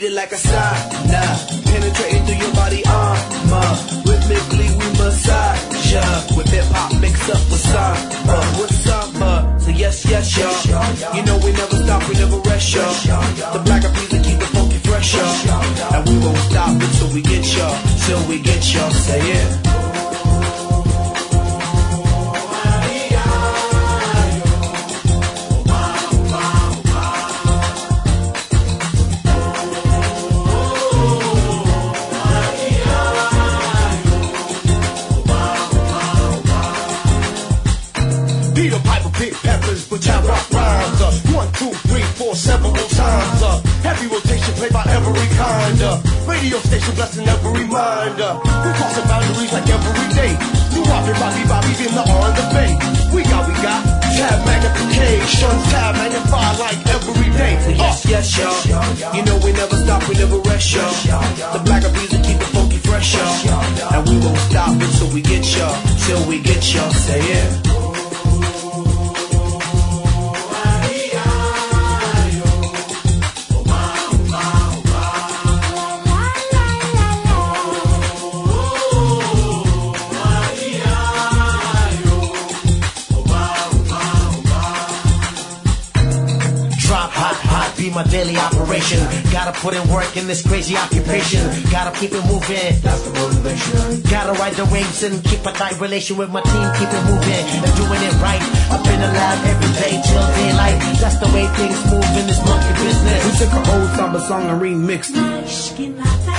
it like a sauna, penetrating through your body armor. Rhythmically we massage ya, with hip hop mixed up with samba. With samba, so yes, yes, y'all. You know we never stop, we never rest, y'all. The black of music keep the funky fresh, y'all. And we won't stop until we get y'all, till we get y'all. Say it. Peter Piper pick peppers, but I rock rhymes. 1, 2, 3, 4, several times. Heavy rotation played by every kind. Radio station blessing every mind. We crossing boundaries like every day. You Bobby in the on the bay. We got tab magnification, tab magnified like every day. Yes, yes, y'all. You know we never stop, we never rest, y'all. The black of music keep the funky fresh, y'all. And we won't stop until we get y'all, till we get y'all. Say it. Be my daily operation. Gotta put in work in this crazy occupation. Gotta keep it moving. That's the motivation. Gotta ride the waves and keep a tight relation with my team. Keep it moving and doing it right. Up in the lab every day till daylight. That's the way things move in this monkey business. We took an old samba song and remixed it.